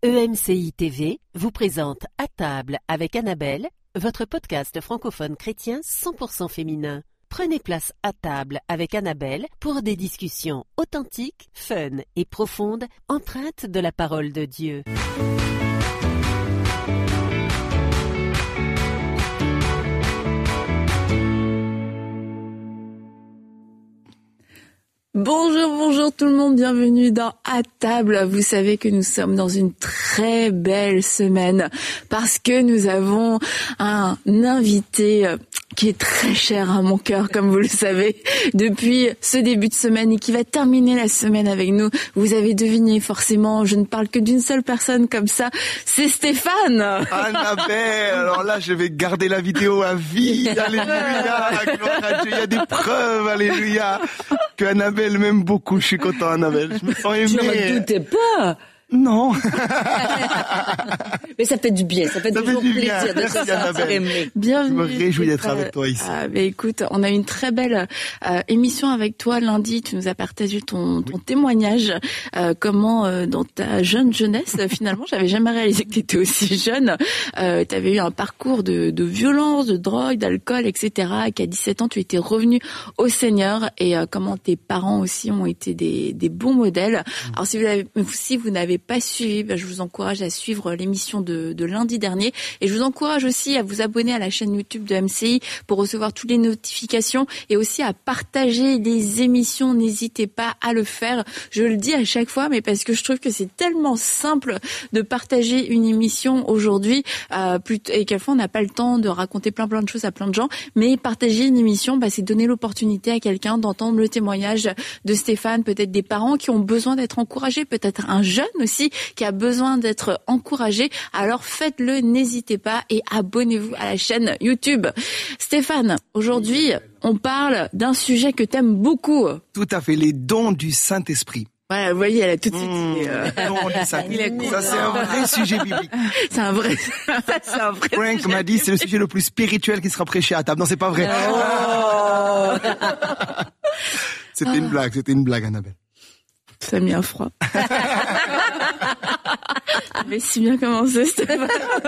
EMCI TV vous présente À table avec Annabelle, votre podcast francophone chrétien 100% féminin. Prenez place à table avec Annabelle pour des discussions authentiques, fun et profondes, empreintes de la parole de Dieu. Bonjour tout le monde, bienvenue dans À table. Vous savez que nous sommes dans une très belle semaine parce que nous avons un invité qui est très cher à mon cœur, comme vous le savez, depuis ce début de semaine et qui va terminer la semaine avec nous. Vous avez deviné forcément, je ne parle que d'une seule personne comme ça, c'est Stéphane. Annabelle, alors là je vais garder la vidéo à vie, alléluia, gloire à Dieu, il y a des preuves, alléluia, que Annabelle m'aime beaucoup, je suis content Annabelle, je me sens aimé. Je ne doutais pas. Non. Mais ça fait du bien, ça fait toujours plaisir de se sentir aimé. Bienvenue. Je me réjouis d'être avec toi ici. Écoute, on a eu une très belle émission avec toi lundi. Tu nous as partagé ton témoignage, comment dans ta jeunesse, finalement, j'avais jamais réalisé que tu étais aussi jeune. Tu avais eu un parcours de violence, de drogue, d'alcool, etc. Et qu'à 17 ans, tu étais revenu au Seigneur et comment tes parents aussi ont été des bons modèles. Alors si vous n'avez pas suivi, je vous encourage à suivre l'émission de lundi dernier et je vous encourage aussi à vous abonner à la chaîne YouTube de MCI pour recevoir toutes les notifications et aussi à partager les émissions. N'hésitez pas à le faire. Je le dis à chaque fois, mais parce que je trouve que c'est tellement simple de partager une émission aujourd'hui et quelquefois on n'a pas le temps de raconter plein de choses à plein de gens, mais partager une émission, c'est donner l'opportunité à quelqu'un d'entendre le témoignage de Stéphane, peut-être des parents qui ont besoin d'être encouragés, peut-être un jeune aussi qui a besoin d'être encouragé. Alors faites-le, n'hésitez pas et abonnez-vous à la chaîne YouTube. Stéphane, aujourd'hui, on parle d'un sujet que t'aimes beaucoup. Tout à fait, les dons du Saint-Esprit. Voilà, vous voyez, elle a tout de suite... dons du Saint-Esprit. Ça, c'est un vrai sujet biblique. C'est un vrai Frank m'a dit, c'est le sujet le plus spirituel qui sera prêché à table. Non, c'est pas vrai. Oh. C'était une blague, Annabelle. Ça a mis un froid. Mais si bien commencé, Stéphane.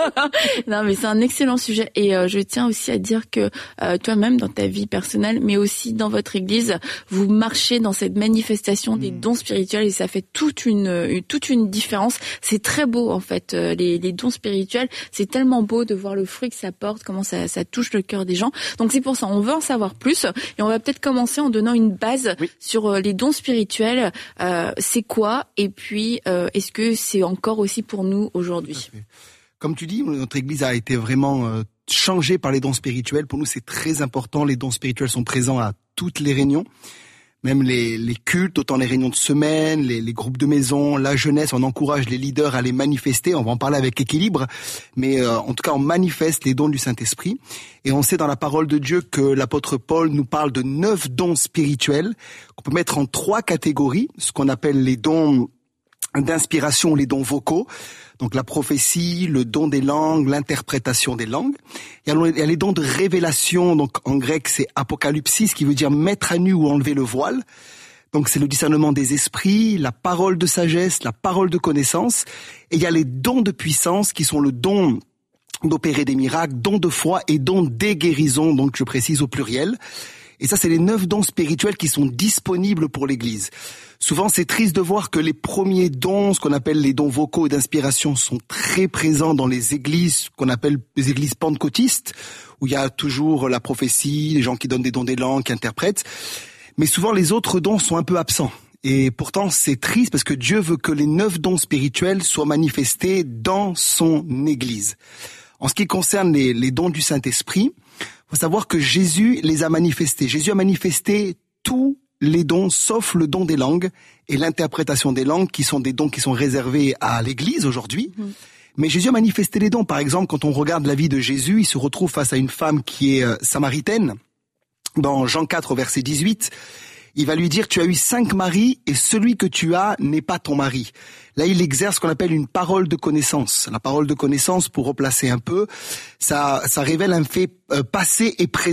Non, mais c'est un excellent sujet et je tiens aussi à dire que toi-même dans ta vie personnelle, mais aussi dans votre église, vous marchez dans cette manifestation des dons spirituels et ça fait toute une différence. C'est très beau en fait, les dons spirituels. C'est tellement beau de voir le fruit que ça porte, comment ça touche le cœur des gens. Donc c'est pour ça, on veut en savoir plus et on va peut-être commencer en donnant une base sur les dons spirituels. C'est quoi et puis est-ce que c'est encore aussi pour nous aujourd'hui? Comme tu dis, notre église a été vraiment changée par les dons spirituels. Pour nous, c'est très important. Les dons spirituels sont présents à toutes les réunions, même les cultes, autant les réunions de semaine, les groupes de maison, la jeunesse. On encourage les leaders à les manifester. On va en parler avec équilibre, mais en tout cas, on manifeste les dons du Saint-Esprit. Et on sait dans la parole de Dieu que l'apôtre Paul nous parle de 9 dons spirituels qu'on peut mettre en 3 catégories, ce qu'on appelle les dons d'inspiration, les dons vocaux, donc la prophétie, le don des langues, l'interprétation des langues. Il y a les dons de révélation, donc en grec c'est apocalypsis, qui veut dire mettre à nu ou enlever le voile. Donc c'est le discernement des esprits, la parole de sagesse, la parole de connaissance. Et il y a les dons de puissance qui sont le don d'opérer des miracles, dons de foi et dons des guérisons, donc je précise au pluriel. Et ça, c'est les 9 dons spirituels qui sont disponibles pour l'Église. Souvent, c'est triste de voir que les premiers dons, ce qu'on appelle les dons vocaux et d'inspiration, sont très présents dans les églises qu'on appelle les églises pentecôtistes, où il y a toujours la prophétie, les gens qui donnent des dons des langues, qui interprètent. Mais souvent, les autres dons sont un peu absents. Et pourtant, c'est triste parce que Dieu veut que les 9 dons spirituels soient manifestés dans son Église. En ce qui concerne les dons du Saint-Esprit, il faut savoir que Jésus les a manifestés. Jésus a manifesté tous les dons, sauf le don des langues et l'interprétation des langues, qui sont des dons qui sont réservés à l'Église aujourd'hui. Mais Jésus a manifesté les dons. Par exemple, quand on regarde la vie de Jésus, il se retrouve face à une femme qui est samaritaine. Dans Jean 4, verset 18, il va lui dire « Tu as eu 5 maris et celui que tu as n'est pas ton mari ». Là, il exerce ce qu'on appelle une parole de connaissance. La parole de connaissance, pour replacer un peu, ça révèle un fait passé et présent.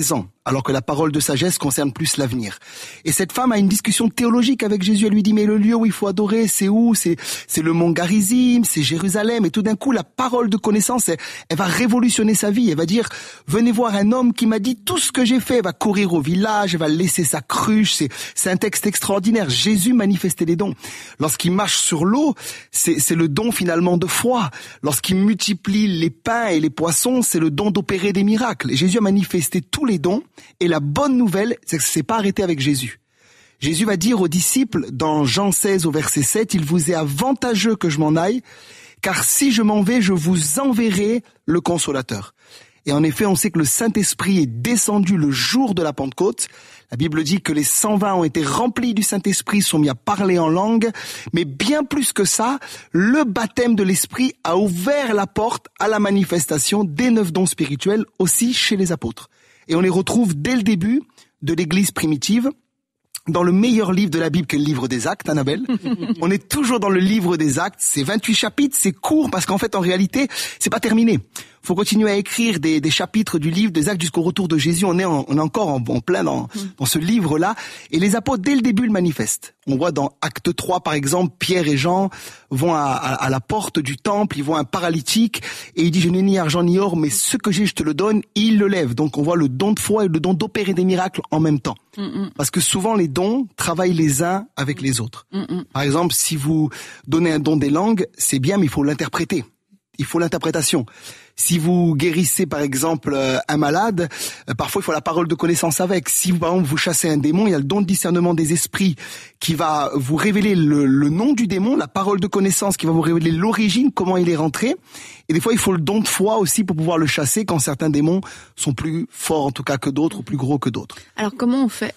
alors que la parole de sagesse concerne plus l'avenir. Et cette femme a une discussion théologique avec Jésus. Elle lui dit, mais le lieu où il faut adorer, c'est où? C'est le mont Garizim, c'est Jérusalem. Et tout d'un coup, la parole de connaissance, elle va révolutionner sa vie. Elle va dire, venez voir un homme qui m'a dit tout ce que j'ai fait. Elle va courir au village, elle va laisser sa cruche. C'est un texte extraordinaire. Jésus manifestait les dons. Lorsqu'il marche sur l'eau, c'est le don finalement de foi. Lorsqu'il multiplie les pains et les poissons, c'est le don d'opérer des miracles. Et Jésus a manifesté tous les dons. Et la bonne nouvelle, c'est que c'est pas arrêté avec Jésus. Jésus va dire aux disciples, dans Jean 16 au verset 7, « Il vous est avantageux que je m'en aille, car si je m'en vais, je vous enverrai le Consolateur. » Et en effet, on sait que le Saint-Esprit est descendu le jour de la Pentecôte. La Bible dit que les 120 ont été remplis du Saint-Esprit, sont mis à parler en langue. Mais bien plus que ça, le baptême de l'Esprit a ouvert la porte à la manifestation des 9 dons spirituels aussi chez les apôtres. Et on les retrouve dès le début de l'Église primitive, dans le meilleur livre de la Bible, qui est le livre des Actes, Annabelle. On est toujours dans le livre des Actes. C'est 28 chapitres, c'est court, parce qu'en fait, en réalité, c'est pas terminé. Faut continuer à écrire des chapitres du livre des Actes jusqu'au retour de Jésus. On est encore en plein dans ce livre-là. Et les apôtres, dès le début, le manifestent. On voit dans Acte 3, par exemple, Pierre et Jean vont à la porte du temple, ils voient un paralytique, et il dit, je n'ai ni argent ni or, mais ce que j'ai, je te le donne, il le lève. Donc on voit le don de foi et le don d'opérer des miracles en même temps. Parce que souvent, les dons travaillent les uns avec les autres. Par exemple, si vous donnez un don des langues, c'est bien, mais il faut l'interpréter. Il faut l'interprétation. Si vous guérissez, par exemple, un malade, parfois il faut la parole de connaissance avec. Si, par exemple, vous chassez un démon, il y a le don de discernement des esprits qui va vous révéler le nom du démon, la parole de connaissance qui va vous révéler l'origine, comment il est rentré. Et des fois, il faut le don de foi aussi pour pouvoir le chasser quand certains démons sont plus forts, en tout cas, que d'autres, ou plus gros que d'autres. Alors, comment on fait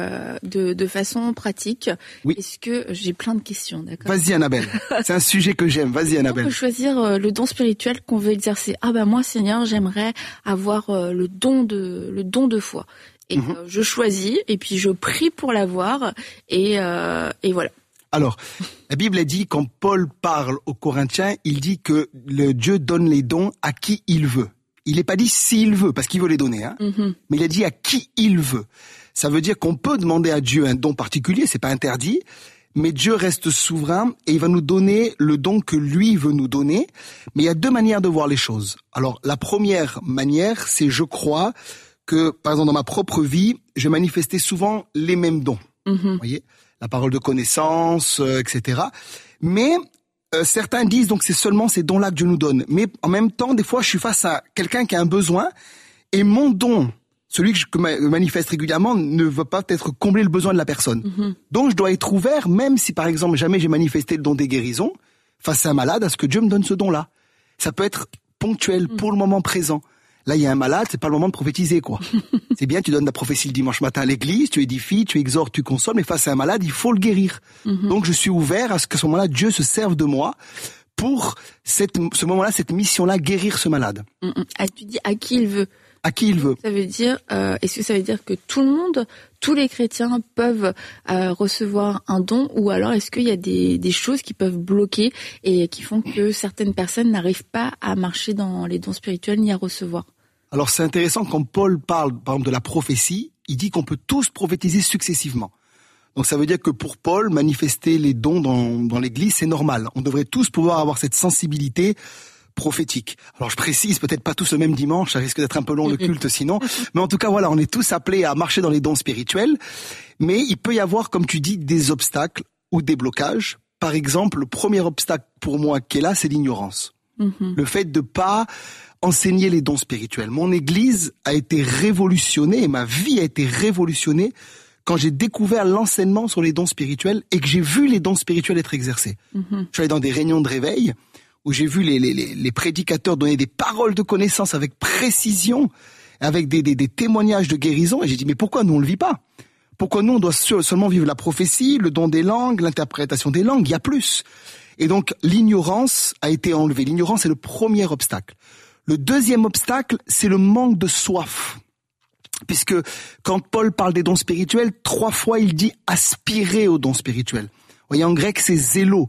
de façon pratique? Oui. Est-ce que j'ai plein de questions, d'accord? Vas-y, Annabelle. C'est un sujet que j'aime. Vas-y, Annabelle. On peut choisir le don spirituel qu'on veut exercer. Ah ben moi, Seigneur, j'aimerais avoir le don de foi. Et je choisis, et puis je prie pour l'avoir, et voilà. Alors, la Bible a dit, quand Paul parle aux Corinthiens, il dit que le Dieu donne les dons à qui il veut. Il n'est pas dit s'il veut, parce qu'il veut les donner, hein. Mais il a dit à qui il veut. Ça veut dire qu'on peut demander à Dieu un don particulier, c'est pas interdit, mais Dieu reste souverain et il va nous donner le don que lui veut nous donner. Mais il y a 2 manières de voir les choses. Alors, la première manière, c'est je crois que, par exemple, dans ma propre vie, je manifestais souvent les mêmes dons. Vous voyez, la parole de connaissance, etc. Mais certains disent donc c'est seulement ces dons-là que Dieu nous donne. Mais en même temps, des fois, je suis face à quelqu'un qui a un besoin et mon don, celui que je manifeste régulièrement, ne va pas peut-être combler le besoin de la personne. Donc, je dois être ouvert, même si, par exemple, jamais j'ai manifesté le don des guérisons, face à un malade, à ce que Dieu me donne ce don-là. Ça peut être ponctuel, pour le moment présent. Là, il y a un malade, c'est pas le moment de prophétiser, quoi. C'est bien, tu donnes la prophétie le dimanche matin à l'église, tu édifies, tu exhortes, tu consoles, mais face à un malade, il faut le guérir. Donc, je suis ouvert à ce qu'à ce moment-là, Dieu se serve de moi pour ce moment-là, cette mission-là, guérir ce malade. Ah, tu dis à qui il veut. À qui il veut. Ça veut dire, est-ce que ça veut dire que tout le monde, tous les chrétiens peuvent recevoir un don, ou alors est-ce qu'il y a des choses qui peuvent bloquer et qui font que certaines personnes n'arrivent pas à marcher dans les dons spirituels ni à recevoir? Alors c'est intéressant, quand Paul parle par exemple de la prophétie, il dit qu'on peut tous prophétiser successivement. Donc ça veut dire que pour Paul, manifester les dons dans l'Église, c'est normal. On devrait tous pouvoir avoir cette sensibilité prophétique. Alors je précise, peut-être pas tous le même dimanche, ça risque d'être un peu long le culte sinon, mais en tout cas voilà, on est tous appelés à marcher dans les dons spirituels, mais il peut y avoir, comme tu dis, des obstacles ou des blocages. Par exemple, le premier obstacle pour moi qui est là, c'est l'ignorance. Le fait de pas enseigner les dons spirituels. Mon Église a été révolutionnée et ma vie a été révolutionnée quand j'ai découvert l'enseignement sur les dons spirituels et que j'ai vu les dons spirituels être exercés. Je suis allé dans des réunions de réveil où j'ai vu les prédicateurs donner des paroles de connaissance avec précision, avec des témoignages de guérison, et j'ai dit, mais pourquoi nous on le vit pas? Pourquoi nous on doit seulement vivre la prophétie, le don des langues, l'interprétation des langues? Il y a plus. Et donc l'ignorance a été enlevée. L'ignorance est le premier obstacle. Le deuxième obstacle, c'est le manque de soif. Puisque quand Paul parle des dons spirituels, 3 fois il dit aspirer aux dons spirituels. Vous voyez, en grec, c'est zélo,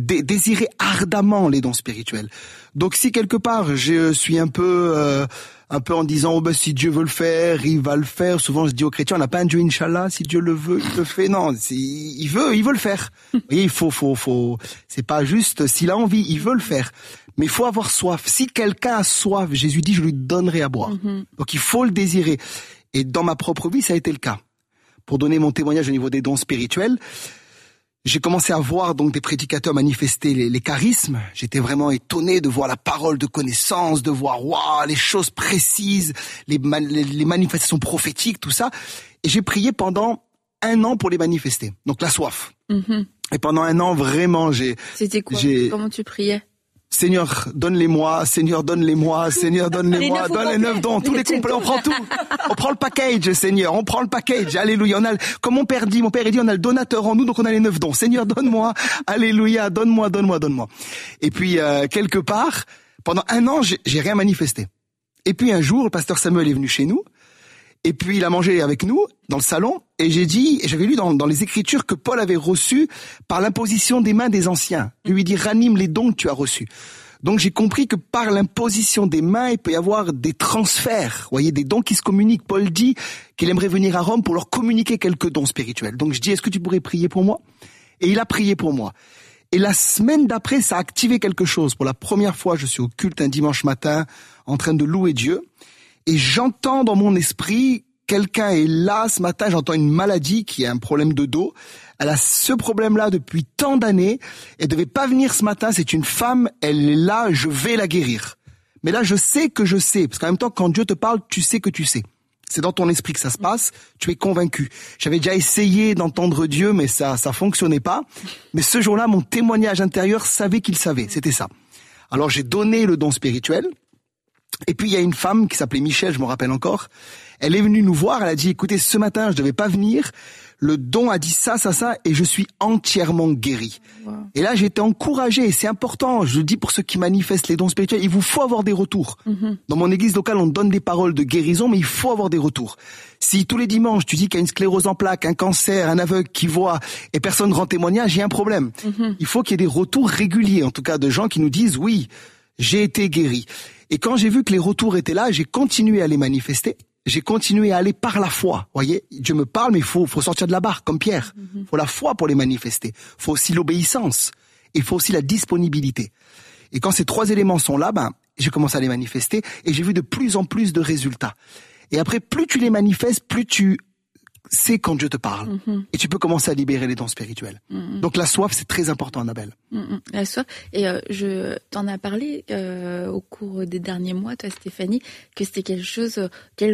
désirer ardemment les dons spirituels. Donc si quelque part je suis un peu un peu en disant si Dieu veut le faire, il va le faire. Souvent je dis aux chrétiens, on n'a pas un Dieu Inch'Allah, si Dieu le veut, il le fait. Non, il veut le faire. Vous voyez, il faut. C'est pas juste s'il a envie, il veut le faire. Mais il faut avoir soif. Si quelqu'un a soif, Jésus dit, je lui donnerai à boire. Donc il faut le désirer. Et dans ma propre vie, ça a été le cas. Pour donner mon témoignage au niveau des dons spirituels, j'ai commencé à voir donc des prédicateurs manifester les charismes. J'étais vraiment étonné de voir la parole de connaissance, de voir les choses précises, les manifestations prophétiques, tout ça. Et j'ai prié pendant 1 an pour les manifester. Donc la soif. Et pendant 1 an, vraiment, C'était quoi? Comment tu priais? Seigneur, donne-les-moi, Seigneur, donne-les-moi, Seigneur, donne-les-moi, donne les 9 dons, tous les complets, on prend tout. On prend le package, Seigneur, on prend le package, alléluia. Comme mon père dit, on a le donateur en nous, donc on a les 9 dons. Seigneur, donne-moi, alléluia, donne-moi. Et puis, quelque part, pendant 1 an, j'ai rien manifesté. Et puis un jour, le pasteur Samuel est venu chez nous, et puis il a mangé avec nous, dans le salon, et j'avais lu dans les Écritures que Paul avait reçu par l'imposition des mains des anciens. Il lui dit, ranime les dons que tu as reçus. Donc j'ai compris que par l'imposition des mains, il peut y avoir des transferts, vous voyez, des dons qui se communiquent. Paul dit qu'il aimerait venir à Rome pour leur communiquer quelques dons spirituels. Donc je dis, est-ce que tu pourrais prier pour moi? Et il a prié pour moi. Et la semaine d'après, ça a activé quelque chose. Pour la première fois, je suis au culte un dimanche matin, en train de louer Dieu. Et j'entends dans mon esprit, quelqu'un est là ce matin, j'entends une maladie qui a un problème de dos. Elle a ce problème-là depuis tant d'années. Elle devait pas venir ce matin, c'est une femme, elle est là, je vais la guérir. Mais là, je sais que je sais. Parce qu'en même temps, quand Dieu te parle, tu sais que tu sais. C'est dans ton esprit que ça se passe, tu es convaincu. J'avais déjà essayé d'entendre Dieu, mais ça fonctionnait pas. Mais ce jour-là, mon témoignage intérieur savait qu'il savait, c'était ça. Alors j'ai donné le don spirituel. Et puis il y a une femme qui s'appelait Michel, je me rappelle encore. Elle est venue nous voir, elle a dit, écoutez, ce matin, je devais pas venir. Le don a dit ça, et je suis entièrement guéri. Wow. Et là, j'ai été encouragé, et c'est important, je le dis pour ceux qui manifestent les dons spirituels, il vous faut avoir des retours. Dans mon église locale, on donne des paroles de guérison, mais il faut avoir des retours. Si tous les dimanches, tu dis qu'il y a une sclérose en plaques, un cancer, un aveugle qui voit, et personne ne rend témoignage, il y a un problème. Il faut qu'il y ait des retours réguliers, en tout cas de gens qui nous disent, oui, j'ai été guéri. Et quand j'ai vu que les retours étaient là, j'ai continué à les manifester. J'ai continué à aller par la foi. Vous voyez, Dieu me parle, mais il faut sortir de la barre, comme Pierre. Il faut la foi pour les manifester. Il faut aussi l'obéissance. Il faut aussi la disponibilité. Et quand ces 3 éléments sont là, j'ai commencé à les manifester et j'ai vu de plus en plus de résultats. Et après, plus tu les manifestes, plus tu sais quand Dieu te parle. Et tu peux commencer à libérer les dons spirituels. Donc la soif, c'est très important, Annabelle. La soif. Et je t'en ai parlé au cours des derniers mois, toi Stéphanie, que c'était quelque chose dans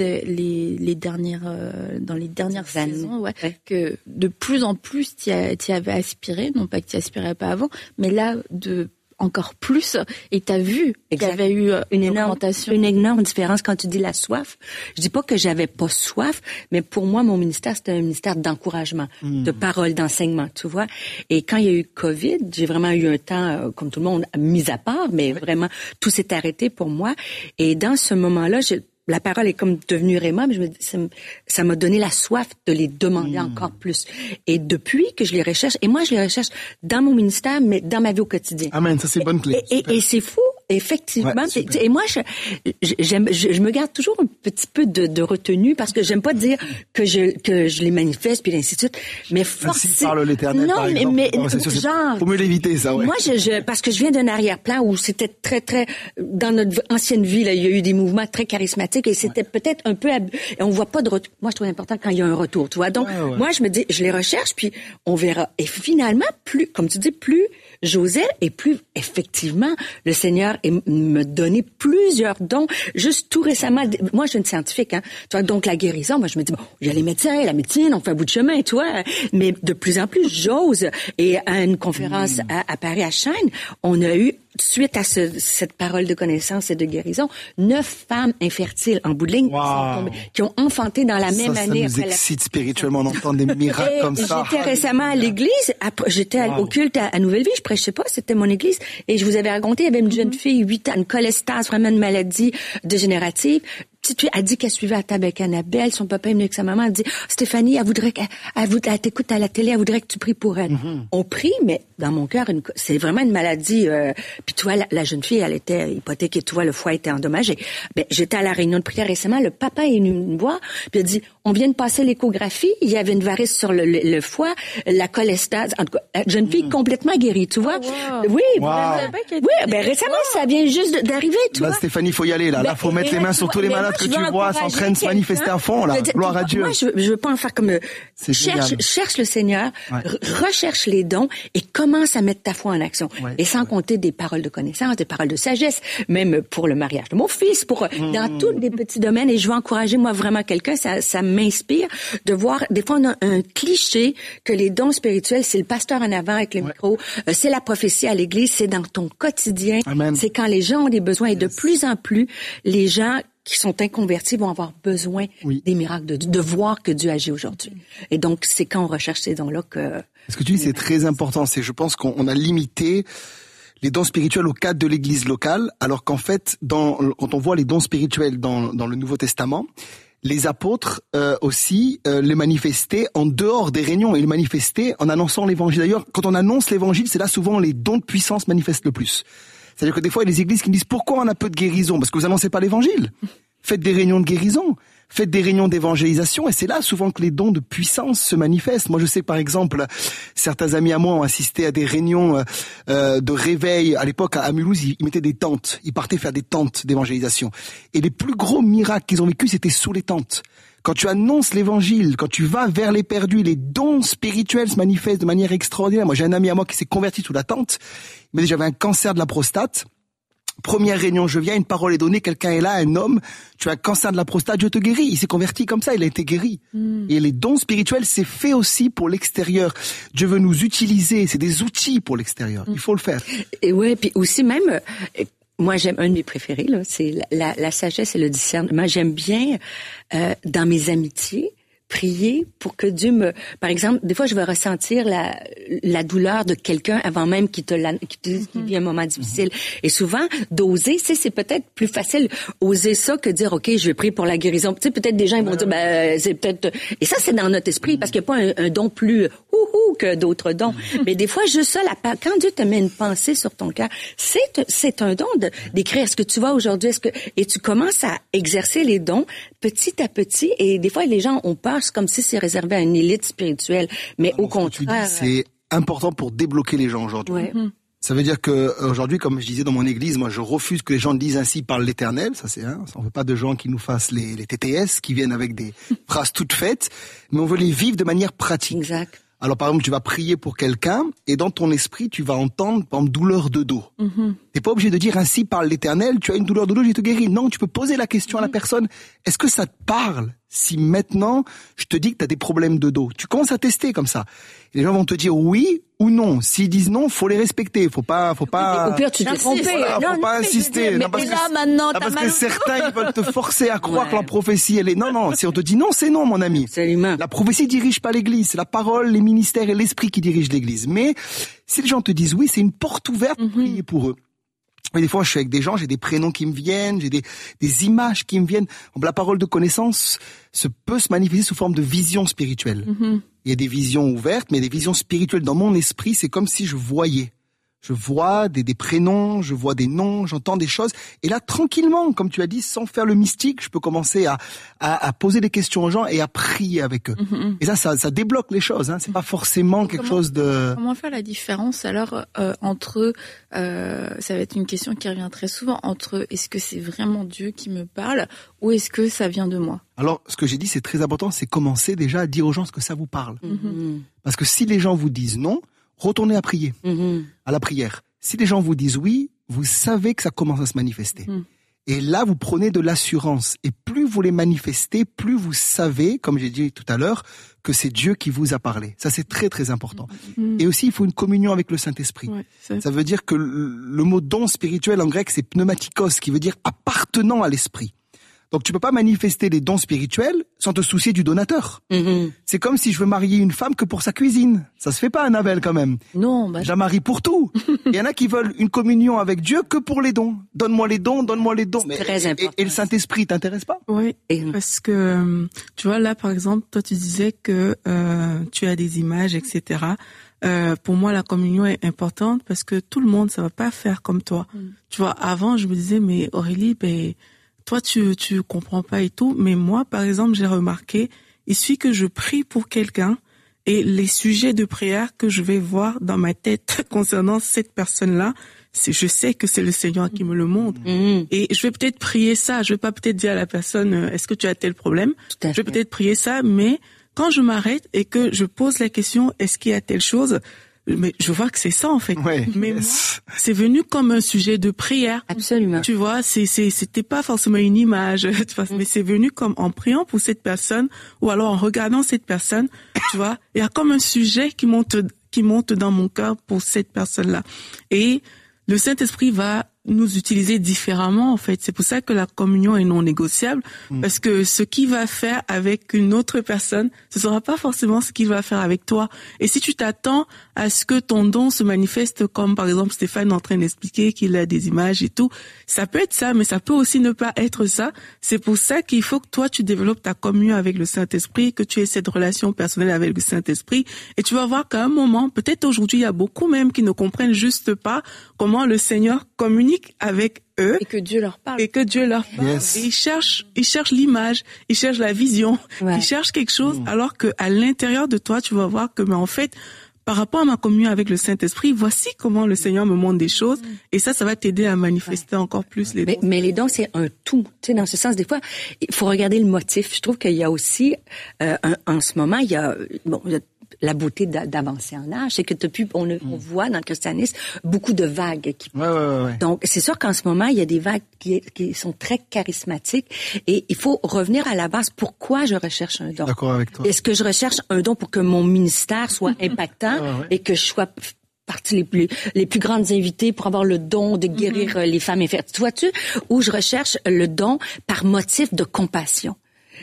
les dernières saisons, que de plus en plus t'y avais aspiré, non pas que t'y aspirais pas avant, mais là encore plus, et t'as vu qu'il y avait eu une énorme différence quand tu dis la soif. Je dis pas que j'avais pas soif, mais pour moi, mon ministère, c'était un ministère d'encouragement, de parole, d'enseignement, tu vois. Et quand il y a eu COVID, j'ai vraiment eu un temps, comme tout le monde, mis à part, mais vraiment, tout s'est arrêté pour moi. Et dans ce moment-là, la parole est comme devenue Réma, mais ça m'a donné la soif de les demander encore plus. Et depuis que je les recherche, et moi je les recherche dans mon ministère, mais dans ma vie au quotidien. Amen, ça c'est bonne clé. Et c'est fou, effectivement. Et moi, je me garde toujours un petit peu de retenue parce que j'aime pas dire que je les manifeste puis ainsi de suite. Mais forcément. Si parle l'Éternel. Non, mais genre. Faut mieux l'éviter ça. Ouais. Moi, parce que je viens d'un arrière-plan où c'était très très dans notre ancienne vie là, il y a eu des mouvements très charismatiques. Et c'était peut-être un peu... Et on voit pas de retour. Moi, je trouve important quand il y a un retour, tu vois. Donc, moi, je me dis, je les recherche, puis on verra. Et finalement, plus, comme tu dis, plus j'osais, et plus, effectivement, le Seigneur me donnait plusieurs dons. Juste tout récemment, moi, je suis une scientifique, hein. Tu vois, donc la guérison, moi, je me dis, bon, il y a les médecins, la médecine, on fait un bout de chemin, tu vois. Mais de plus en plus, j'ose. Et à une conférence à Paris, à Chêne, on a eu, suite à cette parole de connaissance et de guérison, 9 femmes infertiles en bout de ligne qui ont enfanté dans la même année. Ça nous excite spirituellement d'entendre des miracles comme ça. J'étais récemment à l'église, j'étais au culte à Nouvelle-Vie, je prêchais pas, c'était mon église, et je vous avais raconté, il y avait une jeune fille, 8 ans, une cholestase, vraiment une maladie dégénérative. petite fille a dit qu'elle suivait à table avec Annabelle. Son papa est venu avec sa maman. Elle dit, Stéphanie, elle t'écoute à la télé, elle voudrait que tu pries pour elle. Mm-hmm. On prie, mais dans mon cœur, c'est vraiment une maladie. Puis tu vois, la jeune fille, elle était hypothéquée. Tu vois, le foie était endommagé. Ben, j'étais à la réunion de prière récemment. Le papa est venu me voir. Puis il a dit, on vient de passer l'échographie. Il y avait une varice sur le foie, la cholestase. En tout cas, la jeune fille complètement guérie. Tu vois? Oh, wow. Oui. Wow. Oui, ben récemment, ça vient juste d'arriver. Tu vois? Stéphanie, il faut y aller. Là, faut mettre les mains sur tous les malades que tu vois s'entraînent, se manifester à fond. Là, gloire à Dieu. Moi, je veux pas en faire comme cherche le Seigneur, recherche les dons et commence à mettre ta foi en action. Ouais, et sans compter des paroles de connaissance, des paroles de sagesse, même pour le mariage de mon fils, dans tous les petits domaines. Et je veux encourager, moi, vraiment quelqu'un, ça m'inspire de voir, des fois, on a un cliché que les dons spirituels, c'est le pasteur en avant avec le micro, c'est la prophétie à l'église, c'est dans ton quotidien. Amen. C'est quand les gens ont des besoins et de plus en plus, les gens qui sont inconvertis vont avoir besoin des miracles de voir que Dieu agit aujourd'hui. Et donc, c'est quand on recherche ces dons-là que... Ce que tu dis, c'est très important. Je pense qu'on a limité les dons spirituels au cadre de l'église locale, alors qu'en fait, quand on voit les dons spirituels dans le Nouveau Testament, les apôtres aussi les manifestaient en dehors des réunions et les manifestaient en annonçant l'évangile. D'ailleurs, quand on annonce l'évangile, c'est là souvent les dons de puissance manifestent le plus. C'est-à-dire que des fois, il y a des églises qui me disent pourquoi on a peu de guérison? Parce que vous annoncez pas l'évangile. Faites des réunions de guérison. Faites des réunions d'évangélisation. Et c'est là souvent que les dons de puissance se manifestent. Moi, je sais par exemple, certains amis à moi ont assisté à des réunions de réveil. À l'époque, à Mulhouse, ils mettaient des tentes. Ils partaient faire des tentes d'évangélisation. Et les plus gros miracles qu'ils ont vécus, c'était sous les tentes. Quand tu annonces l'évangile, quand tu vas vers les perdus, les dons spirituels se manifestent de manière extraordinaire. Moi, j'ai un ami à moi qui s'est converti sous la tente. Il m'a dit, j'avais un cancer de la prostate. Première réunion, je viens, une parole est donnée, quelqu'un est là, un homme, tu as un cancer de la prostate, je te guéris. Il s'est converti comme ça, il a été guéri. Et les dons spirituels, c'est fait aussi pour l'extérieur. Dieu veut nous utiliser, c'est des outils pour l'extérieur. Il faut le faire. Et ouais, puis aussi même... Moi, j'aime un de mes préférés, là, c'est la sagesse et le discernement. J'aime bien, dans mes amitiés, prier pour que Dieu par exemple, des fois, je vais ressentir la douleur de quelqu'un avant même qu'il vit un moment difficile. Et souvent, d'oser, c'est peut-être plus facile, oser ça que dire, OK, je vais prier pour la guérison. Tu sais, peut-être des gens, ils vont dire, c'est peut-être, et ça, c'est dans notre esprit, parce qu'il n'y a pas un don plus que d'autres dons. Mais des fois, juste ça, quand Dieu te met une pensée sur ton cœur, c'est un don d'écrire ce que tu vois aujourd'hui, et tu commences à exercer les dons petit à petit, et des fois, les gens ont peur, c'est comme si c'est réservé à une élite spirituelle, mais au contraire. C'est important pour débloquer les gens aujourd'hui. Ouais. Ça veut dire que aujourd'hui, comme je disais dans mon église, moi je refuse que les gens disent ainsi parle l'Éternel. Ça c'est on veut pas de gens qui nous fassent les TTS, qui viennent avec des phrases toutes faites, mais on veut les vivre de manière pratique. Exact. Alors par exemple, tu vas prier pour quelqu'un et dans ton esprit, tu vas entendre par exemple douleur de dos. T'es pas obligé de dire ainsi parle l'Éternel, tu as une douleur de dos, je te guéris. Non, tu peux poser la question à la personne, est-ce que ça te parle si maintenant je te dis que tu as des problèmes de dos? Tu commences à tester comme ça. Et les gens vont te dire oui ou non. S'ils disent non, faut les respecter. Faut pas. Au pire, tu t'es trompé. Voilà, faut pas insister. Mais là, maintenant, parce que certains ils veulent te forcer à croire que la prophétie elle est. Non. Si on te dit non, c'est non, mon ami. Absolument. La prophétie dirige pas l'Église. C'est la parole, les ministères et l'esprit qui dirigent l'Église. Mais si les gens te disent oui, c'est une porte ouverte pour prier pour eux. Mais des fois, je suis avec des gens, j'ai des prénoms qui me viennent, j'ai des images qui me viennent. La parole de connaissance peut se manifester sous forme de vision spirituelle. Il y a des visions ouvertes, mais des visions spirituelles. Dans mon esprit, c'est comme si je voyais. Je vois des prénoms, je vois des noms, j'entends des choses. Et là, tranquillement, comme tu as dit, sans faire le mystique, je peux commencer à poser des questions aux gens et à prier avec eux. Et ça débloque les choses. Hein. C'est pas forcément quelque chose de... Comment faire la différence alors entre... ça va être une question qui revient très souvent, entre est-ce que c'est vraiment Dieu qui me parle ou est-ce que ça vient de moi? Alors, ce que j'ai dit, c'est très important, c'est commencer déjà à dire aux gens ce que ça vous parle. Parce que si les gens vous disent non, retournez à prier, à la prière. Si les gens vous disent oui, vous savez que ça commence à se manifester. Et là, vous prenez de l'assurance. Et plus vous les manifestez, plus vous savez, comme j'ai dit tout à l'heure, que c'est Dieu qui vous a parlé. Ça, c'est très, très important. Et aussi, il faut une communion avec le Saint-Esprit. Ouais, ça veut dire que le mot don spirituel en grec, c'est pneumatikos, qui veut dire appartenant à l'Esprit. Donc tu peux pas manifester les dons spirituels sans te soucier du donateur. C'est comme si je veux marier une femme que pour sa cuisine. Ça se fait pas, Annabelle, quand même. Non, je la marie pour tout. Il y en a qui veulent une communion avec Dieu que pour les dons. Donne-moi les dons, donne-moi les dons. C'est très important. Et le Saint-Esprit t'intéresse pas? Oui, parce que tu vois là, par exemple, toi tu disais que tu as des images, etc. Pour moi, la communion est importante parce que tout le monde, ça va pas faire comme toi. Tu vois, avant, je me disais, mais Aurélie, toi, tu comprends pas et tout. Mais moi, par exemple, j'ai remarqué, il suffit que je prie pour quelqu'un et les sujets de prière que je vais voir dans ma tête concernant cette personne-là, je sais que c'est le Seigneur qui me le montre. Et je vais peut-être prier ça. Je vais pas peut-être dire à la personne, est-ce que tu as tel problème? Je vais peut-être prier ça, mais quand je m'arrête et que je pose la question, est-ce qu'il y a telle chose? Mais je vois que c'est ça en fait. Ouais, mais moi, c'est venu comme un sujet de prière. Absolument. Tu vois, c'était pas forcément une image, tu vois, mais c'est venu comme en priant pour cette personne ou alors en regardant cette personne. Tu vois, il y a comme un sujet qui monte dans mon cœur pour cette personne-là. Et le Saint-Esprit va nous utiliser différemment en fait. C'est pour ça que la communion est non négociable, parce que ce qu'il va faire avec une autre personne, ce sera pas forcément ce qu'il va faire avec toi. Et si tu t'attends à ce que ton don se manifeste comme par exemple Stéphane est en train d'expliquer qu'il a des images et tout, ça peut être ça, mais ça peut aussi ne pas être ça. C'est pour ça qu'il faut que toi tu développes ta communion avec le Saint-Esprit, que tu aies cette relation personnelle avec le Saint-Esprit, et tu vas voir qu'à un moment, peut-être aujourd'hui, il y a beaucoup même qui ne comprennent juste pas comment le Seigneur communique avec eux. Et que Dieu leur parle. Yes. Et ils cherchent l'image, ils cherchent la vision, ils cherchent quelque chose, alors que à l'intérieur de toi, tu vas voir que, mais en fait, par rapport à ma communion avec le Saint-Esprit, voici comment le Seigneur me montre des choses, et ça va t'aider à manifester encore plus les dons. Mais les dons, c'est un tout. Tu sais, dans ce sens, des fois, il faut regarder le motif. Je trouve qu'il y a aussi, en ce moment, il y a la beauté d'avancer en âge, c'est que on voit dans le christianisme beaucoup de vagues. Ouais. Donc, c'est sûr qu'en ce moment, il y a des vagues qui sont très charismatiques et il faut revenir à la base. Pourquoi je recherche un don? D'accord avec toi. Est-ce que je recherche un don pour que mon ministère soit impactant et que je sois partie les plus grandes invitées pour avoir le don de guérir les femmes infertiles? Vois-tu? Ou je recherche le don par motif de compassion?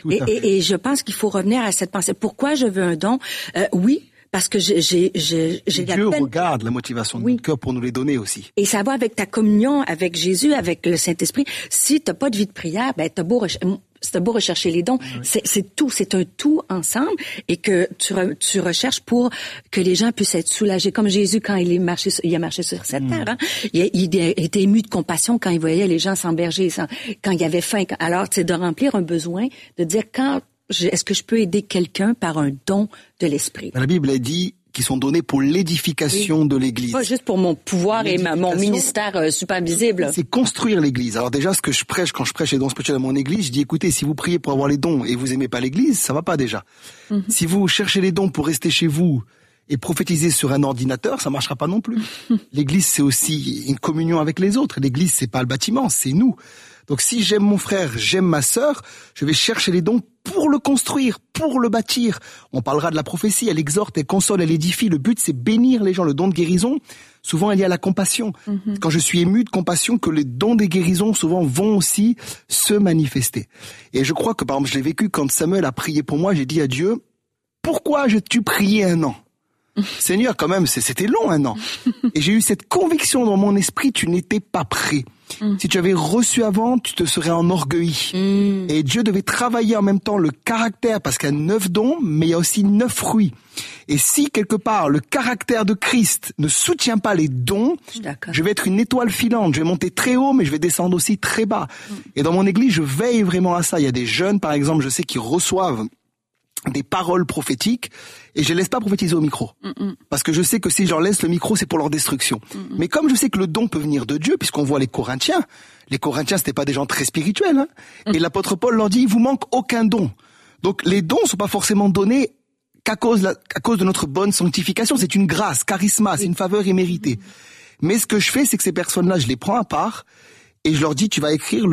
Et je pense qu'il faut revenir à cette pensée. Pourquoi je veux un don? Oui, parce que j'ai Dieu regarde la motivation de notre cœur pour nous les donner aussi. Et ça va avec ta communion avec Jésus, avec le Saint-Esprit. Si t'as pas de vie de prière, c'est beau rechercher les dons. C'est tout, c'est un tout ensemble et que tu recherches pour que les gens puissent être soulagés. Comme Jésus quand il a marché sur cette terre, hein. Il était ému de compassion quand il voyait les gens s'emberger, quand il y avait faim. Alors, c'est de remplir un besoin, de dire est-ce que je peux aider quelqu'un par un don de l'esprit? La Bible a dit qui sont donnés pour l'édification de l'Église. Pas juste pour mon pouvoir et mon ministère super visible. C'est construire l'Église. Alors déjà, ce que je prêche quand je prêche les dons spirituels à mon Église, je dis écoutez, si vous priez pour avoir les dons et vous aimez pas l'Église, ça va pas déjà. Si vous cherchez les dons pour rester chez vous et prophétiser sur un ordinateur, ça marchera pas non plus. L'Église, c'est aussi une communion avec les autres. L'Église, c'est pas le bâtiment, c'est nous. Donc si j'aime mon frère, j'aime ma sœur, je vais chercher les dons pour le construire, pour le bâtir. On parlera de la prophétie, elle exhorte, elle console, elle édifie. Le but, c'est bénir les gens. Le don de guérison, souvent, il y a la compassion. Quand je suis ému de compassion, que les dons des guérisons, souvent, vont aussi se manifester. Et je crois que, par exemple, je l'ai vécu quand Samuel a prié pour moi, j'ai dit à Dieu, pourquoi as-tu prié 1 an? Seigneur, quand même, c'était long 1 an. Et j'ai eu cette conviction dans mon esprit, tu n'étais pas prêt. Si tu avais reçu avant, tu te serais enorgueilli. Et Dieu devait travailler en même temps le caractère, parce qu'il y a 9 dons, mais il y a aussi 9 fruits. Et si, quelque part, le caractère de Christ ne soutient pas les dons, je vais être une étoile filante. Je vais monter très haut, mais je vais descendre aussi très bas. Et dans mon église, je veille vraiment à ça. Il y a des jeunes, par exemple, je sais, qui reçoivent des paroles prophétiques et je les laisse pas prophétiser au micro. Parce que je sais que si je leur laisse le micro, c'est pour leur destruction. Mais comme je sais que le don peut venir de Dieu, puisqu'on voit les Corinthiens, c'était pas des gens très spirituels, hein. Et l'apôtre Paul leur dit, il vous manque aucun don. Donc les dons sont pas forcément donnés qu'à cause de notre bonne sanctification. C'est une grâce, charisma, c'est une faveur imméritée. Mais ce que je fais, c'est que ces personnes-là, je les prends à part et je leur dis, tu vas écrire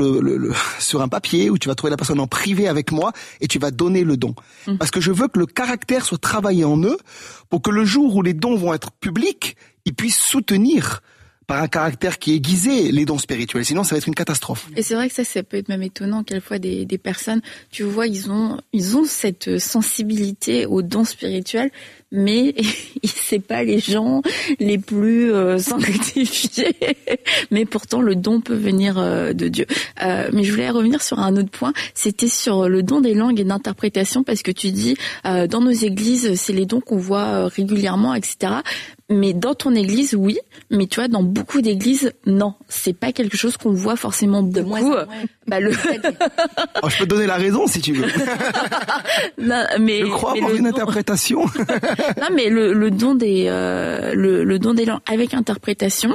sur un papier ou tu vas trouver la personne en privé avec moi et tu vas donner le don. Parce que je veux que le caractère soit travaillé en eux pour que le jour où les dons vont être publics, ils puissent soutenir par un caractère qui aiguisait les dons spirituels. Sinon, ça va être une catastrophe. Et c'est vrai que ça peut être même étonnant. Quelquefois, des personnes, tu vois, ils ont cette sensibilité aux dons spirituels, mais c'est pas les gens les plus sanctifiés. Mais pourtant, le don peut venir de Dieu. Mais je voulais revenir sur un autre point. C'était sur le don des langues et d'interprétation, parce que tu dis, dans nos églises, c'est les dons qu'on voit régulièrement, etc. Mais dans ton église, oui. Mais tu vois, dans beaucoup d'églises, non. C'est pas quelque chose qu'on voit forcément beaucoup. De moins en moins. Oh, je peux te donner la raison si tu veux. Non, mais je crois avoir une interprétation. Non, mais le don des langues avec interprétation,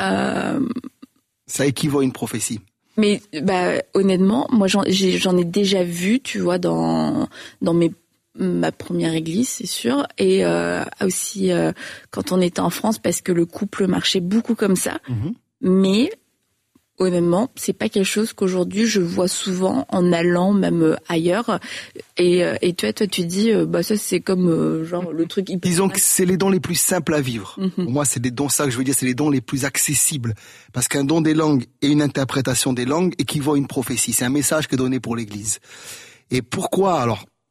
ça équivaut à une prophétie. Mais honnêtement, moi j'en ai déjà vu, tu vois, dans ma première église, c'est sûr, et aussi quand on était en France, parce que le couple marchait beaucoup comme ça. Mm-hmm. Mais honnêtement, c'est pas quelque chose qu'aujourd'hui je vois souvent en allant même ailleurs. Et toi tu dis, ça c'est comme genre le truc. Disons que c'est les dons les plus simples à vivre. Mm-hmm. Pour moi, c'est des dons, ça que je veux dire, c'est les dons les plus accessibles. Parce qu'un don des langues et une interprétation des langues équivaut à une prophétie. C'est un message qui est donné pour l'Église. Et pourquoi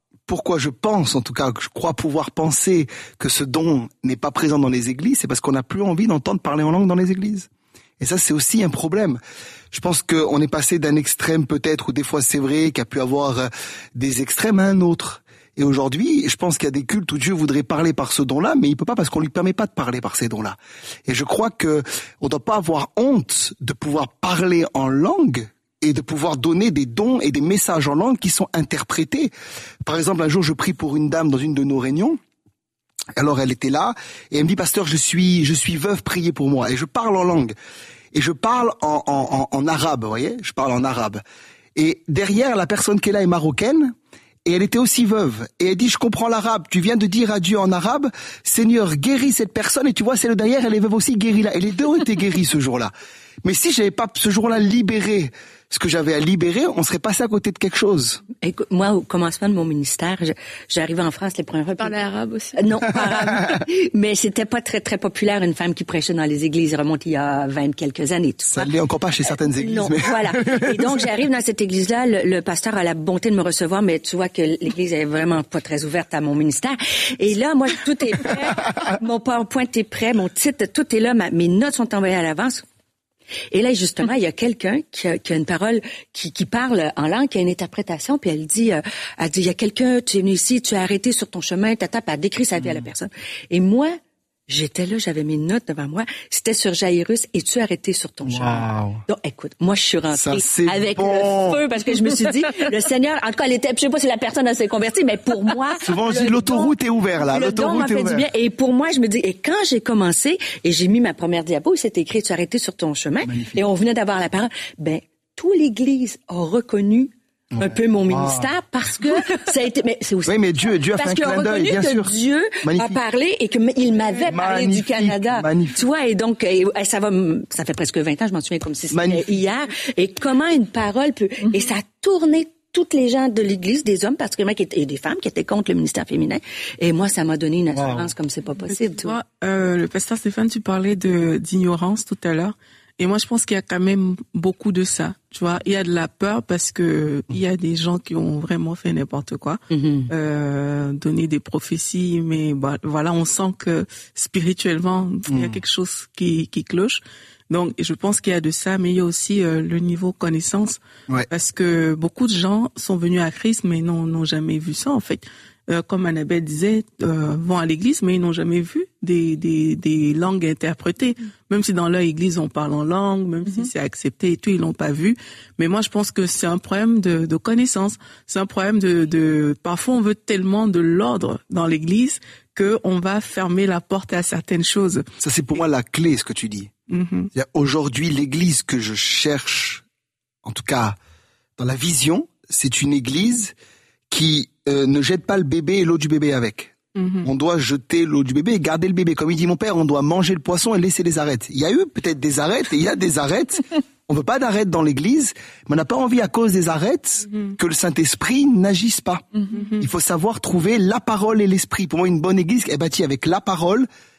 je pense, en tout cas, que je crois pouvoir penser que ce don n'est pas présent dans les églises, c'est parce qu'on n'a plus envie d'entendre parler en langue dans les églises. Et ça, c'est aussi un problème. Je pense qu'on est passé d'un extrême peut-être, ou des fois c'est vrai qu'il y a pu avoir des extrêmes à un autre. Et aujourd'hui, je pense qu'il y a des cultes où Dieu voudrait parler par ce don-là, mais il peut pas parce qu'on lui permet pas de parler par ces dons-là. Et je crois que on doit pas avoir honte de pouvoir parler en langue, et de pouvoir donner des dons et des messages en langue qui sont interprétés. Par exemple, un jour, je prie pour une dame dans une de nos réunions. Alors, elle était là, et elle me dit, pasteur, je suis veuve, priez pour moi. Et je parle en langue. Et je parle en arabe, vous voyez? Je parle en arabe. Et derrière, la personne qui est là est marocaine, et elle était aussi veuve. Et elle dit, je comprends l'arabe. Tu viens de dire à Dieu en arabe, Seigneur, guéris cette personne. Et tu vois, celle derrière, elle est veuve aussi, guéris-la. Et les deux ont été guéris ce jour-là. Mais si j'avais pas ce jour-là libéré ce que j'avais à libérer, on serait passé à côté de quelque chose. Écoute, moi, au commencement de mon ministère, j'arrivais en France les premières fois. Parlais arabe aussi? Non, pas arabe. Mais c'était pas très, très populaire, une femme qui prêchait dans les églises, remonte il y a 20 quelques années. Tout ça l'est encore pas chez certaines églises. Non, mais... voilà. Et donc, j'arrive dans cette église-là, le pasteur a la bonté de me recevoir, mais tu vois que l'église est vraiment pas très ouverte à mon ministère. Et là, moi, tout est prêt. Mon PowerPoint est prêt, mon titre, tout est là, mes notes sont envoyées à l'avance. Et là, justement, il y a quelqu'un qui a une parole, qui parle en langue, qui a une interprétation, puis elle dit, il y a quelqu'un, tu es venu ici, tu es arrêté sur ton chemin, elle décrit sa vie à la personne. Et moi, j'étais là, j'avais mes notes devant moi. C'était sur Jairus, es-tu arrêté sur ton chemin? Donc, écoute, moi, je suis rentrée avec le feu parce que je me suis dit, le Seigneur, en tout cas, elle était, je sais pas si la personne s'est convertie, mais pour moi. Souvent, je dis, l'autoroute est ouverte, là. L'autoroute est ouverte. Du bien. Et pour moi, je me dis, et quand j'ai commencé, et j'ai mis ma première diapo, il s'est écrit, tu es arrêté sur ton chemin. Magnifique. Et on venait d'avoir la parole. Toute l'Église a reconnu un peu mon ministère parce que ça a été, mais c'est aussi. Oui, mais Dieu a fait un clin d'œil, bien sûr. Parce que Dieu a parlé et que il m'avait parlé du Canada. Magnifique. Tu vois, et donc, ça fait presque 20 ans, je m'en souviens comme si c'était hier. Et comment une parole peut, et ça a tourné toutes les gens de l'Église, des hommes particulièrement, et des femmes qui étaient contre le ministère féminin. Et moi, ça m'a donné une assurance comme c'est pas possible. Tu vois, le pasteur Stéphane, tu parlais d'ignorance tout à l'heure. Et moi, je pense qu'il y a quand même beaucoup de ça. Tu vois, il y a de la peur parce que il y a des gens qui ont vraiment fait n'importe quoi, donné des prophéties, mais voilà, on sent que spirituellement, il y a quelque chose qui cloche. Donc, je pense qu'il y a de ça, mais il y a aussi le niveau connaissance, parce que beaucoup de gens sont venus à Christ, mais n'ont jamais vu ça, en fait. Comme Annabelle disait, vont à l'église, mais ils n'ont jamais vu des langues interprétées. Même si dans leur église on parle en langue, même si c'est accepté et tout, ils l'ont pas vu. Mais moi, je pense que c'est un problème de connaissance. C'est un problème parfois on veut tellement de l'ordre dans l'église que on va fermer la porte à certaines choses. Ça, c'est pour moi la clé, ce que tu dis. Aujourd'hui, l'église que je cherche, en tout cas dans la vision, c'est une église qui ne jette pas le bébé et l'eau du bébé avec. On doit jeter l'eau du bébé et garder le bébé. Comme il dit mon père, on doit manger le poisson et laisser les arêtes. Il y a eu peut-être des arêtes et il y a des arêtes. On veut pas d'arêtes dans l'église, mais on n'a pas envie à cause des arêtes que le Saint-Esprit n'agisse pas. Il faut savoir trouver la parole et l'esprit. Pour moi, une bonne église est bâtie avec la parole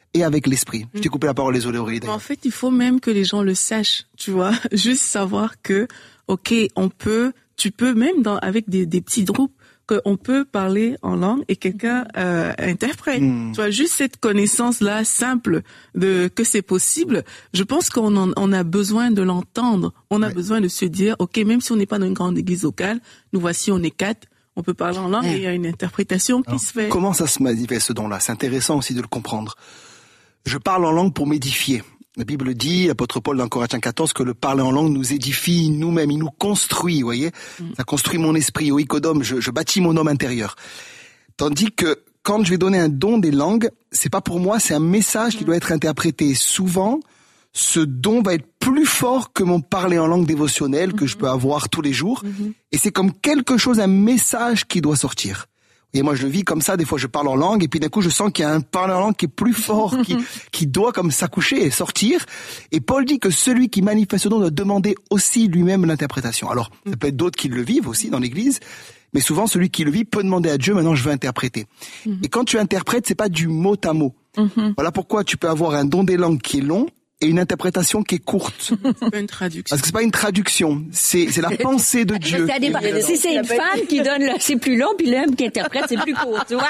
et avec l'esprit. Je t'ai coupé la parole, désolé Aurélie. En fait, il faut même que les gens le sachent, tu vois. Juste savoir que, ok, tu peux même avec des petits groupes, qu'on peut parler en langue et quelqu'un interprète. Tu vois, juste cette connaissance-là simple que c'est possible, je pense qu'on a besoin de l'entendre. On a besoin de se dire, ok, même si on n'est pas dans une grande église locale, nous voici, on est 4, on peut parler en langue et il y a une interprétation qui se fait. Comment ça se manifeste ce don-là? C'est intéressant aussi de le comprendre. Je parle en langue pour m'édifier. La Bible dit, l'apôtre Paul dans Corinthiens 14, que le parler en langue nous édifie nous-mêmes, il nous construit, vous voyez. Ça construit mon esprit, oikodome, je bâtis mon homme intérieur. Tandis que quand je vais donner un don des langues, c'est pas pour moi, c'est un message qui doit être interprété. Souvent, ce don va être plus fort que mon parler en langue dévotionnelle que je peux avoir tous les jours. Et c'est comme quelque chose, un message qui doit sortir. Et moi, je le vis comme ça. Des fois, je parle en langue et puis d'un coup, je sens qu'il y a un parler en langue qui est plus fort, qui doit comme s'accoucher et sortir. Et Paul dit que celui qui manifeste ce don doit demander aussi lui-même l'interprétation. Alors, ça peut être d'autres qui le vivent aussi dans l'église, mais souvent, celui qui le vit peut demander à Dieu, maintenant, je veux interpréter. Et quand tu interprètes, c'est pas du mot à mot. Voilà pourquoi tu peux avoir un don des langues qui est long et une interprétation qui est courte. C'est pas une traduction. Parce que c'est pas une traduction, c'est la pensée de Dieu. Ça dépend. Si c'est une femme qui donne c'est plus long, puis l'homme qui interprète, c'est plus court, tu vois.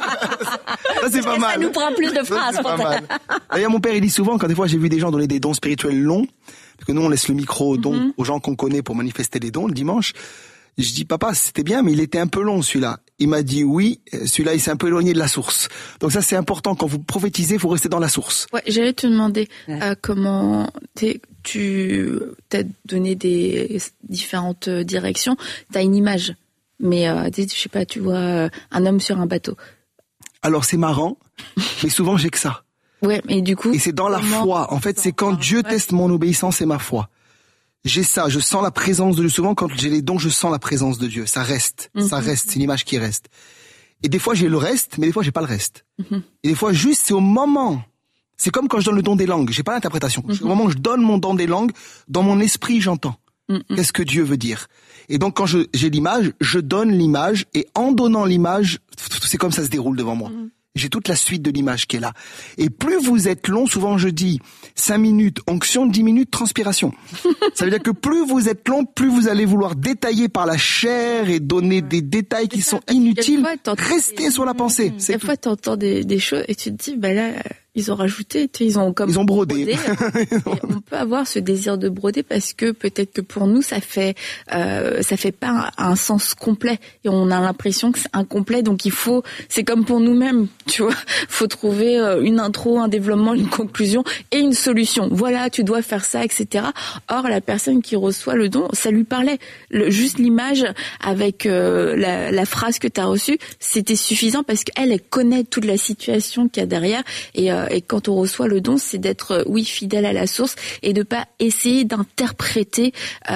Ça, c'est pas mal. Ça nous prend plus de phrases. C'est pas mal. D'ailleurs, mon père, il dit souvent, quand des fois j'ai vu des gens donner des dons spirituels longs, parce que nous, on laisse le micro aux gens qu'on connaît pour manifester les dons le dimanche. Je dis, papa, c'était bien, mais il était un peu long, celui-là. Il m'a dit, oui, celui-là, il s'est un peu éloigné de la source. Donc ça, c'est important. Quand vous prophétisez, il faut rester dans la source. Ouais, j'allais te demander comment tu t'as donné des différentes directions. T'as une image, mais je sais pas, tu vois un homme sur un bateau. Alors, c'est marrant, mais souvent, j'ai que ça. Ouais, mais du coup... Et c'est dans la foi. En fait, c'est quand Dieu teste mon obéissance et ma foi. J'ai ça, je sens la présence de Dieu. Souvent, quand j'ai les dons, je sens la présence de Dieu. Ça reste, c'est une image qui reste. Et des fois, j'ai le reste, mais des fois, j'ai pas le reste. Et des fois, juste, c'est au moment. C'est comme quand je donne le don des langues. J'ai pas l'interprétation. Au moment où je donne mon don des langues, dans mon esprit, j'entends. Qu'est-ce que Dieu veut dire? Et donc, quand j'ai l'image, je donne l'image, et en donnant l'image, c'est comme ça se déroule devant moi. J'ai toute la suite de l'image qui est là. Et plus vous êtes long, souvent je dis 5 minutes onction, 10 minutes transpiration. Ça veut dire que plus vous êtes long, plus vous allez vouloir détailler par la chair et donner des détails qui sont inutiles. Restez sur la pensée. Des fois, tu entends des choses et tu te dis, bah là, ils ont rajouté, ils ont brodé. On peut avoir ce désir de broder parce que peut-être que pour nous, ça fait pas un sens complet et on a l'impression que c'est incomplet. Donc c'est comme pour nous-mêmes, tu vois, faut trouver une intro, un développement, une conclusion et une solution. Voilà, tu dois faire ça, etc. Or, la personne qui reçoit le don, ça lui parlait. Juste l'image avec la phrase que tu as reçue, c'était suffisant parce qu'elle connaît toute la situation qu'il y a derrière et quand on reçoit le don, c'est d'être fidèle à la source et de pas essayer d'interpréter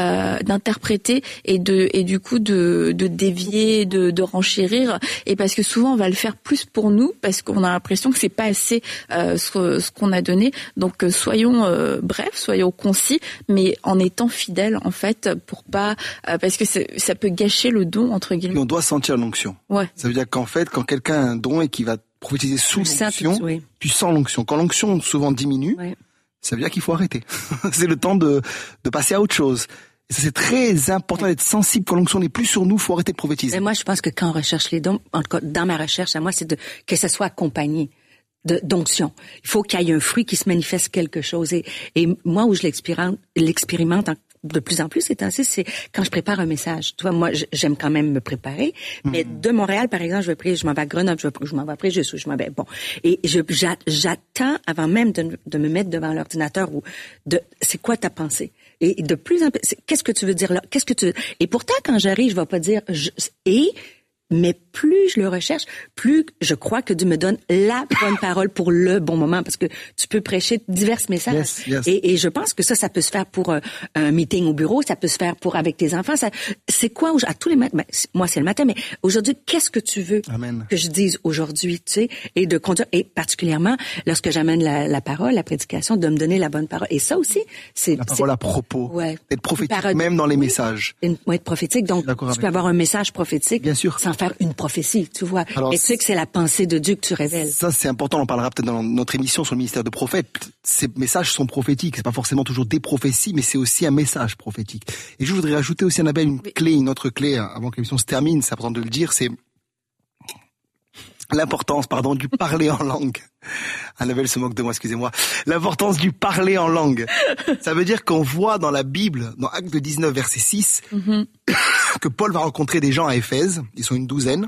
et du coup de dévier, de renchérir, et parce que souvent on va le faire plus pour nous parce qu'on a l'impression que c'est pas assez ce qu'on a donné. Donc soyons brefs, soyons concis, mais en étant fidèles en fait pour pas parce que ça peut gâcher le don entre guillemets. Mais on doit sentir l'onction. Ouais. Ça veut dire qu'en fait, quand quelqu'un a un don et qu'il va prophétiser sous l'onction, tu sens l'onction. Quand l'onction souvent diminue, ça veut dire qu'il faut arrêter. C'est le temps de passer à autre chose. Et ça, c'est très important d'être sensible. Quand l'onction n'est plus sur nous, il faut arrêter de prophétiser. Et moi, je pense que quand on recherche les dons, en tout cas, dans ma recherche, à moi, c'est que ça soit accompagné d'onction. Il faut qu'il y ait un fruit qui se manifeste quelque chose. Et moi, où je l'expérimente de plus en plus ces temps-ci, c'est quand je prépare un message. Tu vois, moi, j'aime quand même me préparer, mais de Montréal, par exemple, je m'en vais à Grenoble, je m'en vais à Préjuste, je m'en vais, bon. Et j'attends avant même de me mettre devant l'ordinateur c'est quoi ta pensée? Et de plus en plus, qu'est-ce que tu veux dire là? Et pourtant, quand j'arrive, je vais pas dire, mais plus je le recherche, plus je crois que Dieu me donne la bonne parole pour le bon moment, parce que tu peux prêcher divers messages. Yes. Et je pense que ça peut se faire pour un meeting au bureau, ça peut se faire avec tes enfants. C'est quoi à tous les matins? Moi, c'est le matin, mais aujourd'hui, qu'est-ce que tu veux que je dise aujourd'hui, tu sais, et de conduire, et particulièrement lorsque j'amène la parole, la prédication, de me donner la bonne parole. Et ça aussi, c'est la parole à propos, d'être prophétique même dans les messages. Être prophétique, donc tu peux avoir un message prophétique, bien sûr, sans faire une prophétie, tu vois. Alors, et tu sais que c'est la pensée de Dieu que tu révèles. Ça, c'est important. On en parlera peut-être dans notre émission sur le ministère de prophète. Ces messages sont prophétiques. C'est pas forcément toujours des prophéties, mais c'est aussi un message prophétique. Et je voudrais ajouter aussi, Annabelle, une autre clé, avant que l'émission se termine. C'est important de le dire, c'est l'importance, du parler en langue. Annabelle se moque de moi, excusez-moi. L'importance du parler en langue. Ça veut dire qu'on voit dans la Bible, dans Actes 19, verset 6, que Paul va rencontrer des gens à Éphèse. Ils sont une douzaine.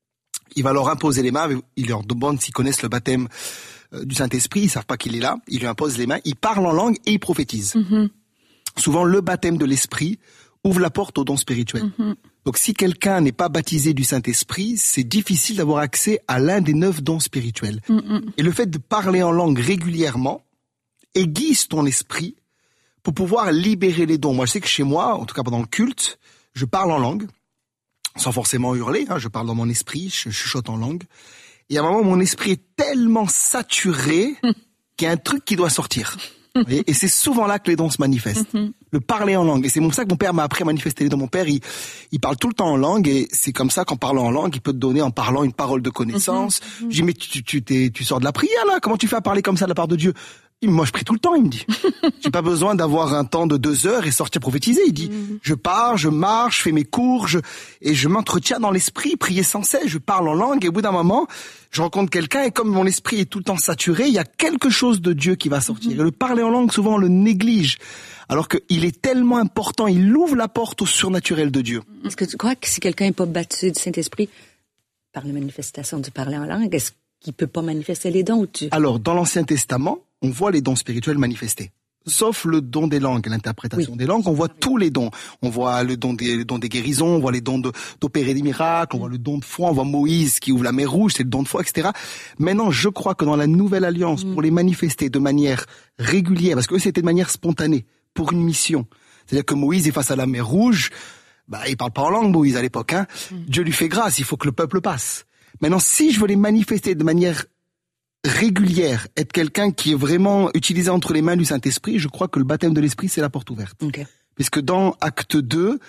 Il va leur imposer les mains. Il leur demande s'ils connaissent le baptême du Saint-Esprit. Ils savent pas qu'il est là. Il lui impose les mains. Il parle en langue et il prophétise. Souvent, le baptême de l'Esprit ouvre la porte aux dons spirituels. Donc, si quelqu'un n'est pas baptisé du Saint-Esprit, c'est difficile d'avoir accès à l'un des 9 dons spirituels. Et le fait de parler en langue régulièrement aiguise ton esprit pour pouvoir libérer les dons. Moi, je sais que chez moi, en tout cas pendant le culte, je parle en langue, sans forcément hurler, je parle dans mon esprit, je chuchote en langue. Et à un moment, mon esprit est tellement saturé qu'il y a un truc qui doit sortir. Et c'est souvent là que les dons se manifestent. Le parler en langue. Et c'est pour ça que mon père m'a appris à manifester les dons. Mon père, il parle tout le temps en langue, et c'est comme ça qu'en parlant en langue, il peut te donner en parlant une parole de connaissance. Je dis, mais tu sors de la prière là? Comment tu fais à parler comme ça de la part de Dieu? Moi, je prie tout le temps, il me dit. J'ai pas besoin d'avoir un temps de 2 heures et sortir prophétiser. Il dit, je pars, je marche, je fais mes cours, et je m'entretiens dans l'esprit, prier sans cesse, je parle en langue, et au bout d'un moment, je rencontre quelqu'un, et comme mon esprit est tout le temps saturé, il y a quelque chose de Dieu qui va sortir. Et le parler en langue, souvent, on le néglige. Alors qu'il est tellement important, il ouvre la porte au surnaturel de Dieu. Est-ce que tu crois que si quelqu'un n'est pas baptisé du Saint-Esprit par la manifestation du parler en langue, est-ce qu'il peut pas manifester les dons? Alors, dans l'Ancien Testament, on voit les dons spirituels manifestés. Sauf le don des langues, l'interprétation des langues, on voit tous les dons. On voit le don des guérisons, on voit les dons d'opérer des miracles, on voit le don de foi, on voit Moïse qui ouvre la mer Rouge, c'est le don de foi, etc. Maintenant, je crois que dans la Nouvelle Alliance, pour les manifester de manière régulière, parce que eux, c'était de manière spontanée, pour une mission. C'est-à-dire que Moïse est face à la mer Rouge, il parle pas en langue, Moïse, à l'époque, Dieu lui fait grâce, il faut que le peuple passe. Maintenant, si je veux les manifester de manière régulière, être quelqu'un qui est vraiment utilisé entre les mains du Saint-Esprit, je crois que le baptême de l'Esprit, c'est la porte ouverte. Okay. Puisque dans Acte 2,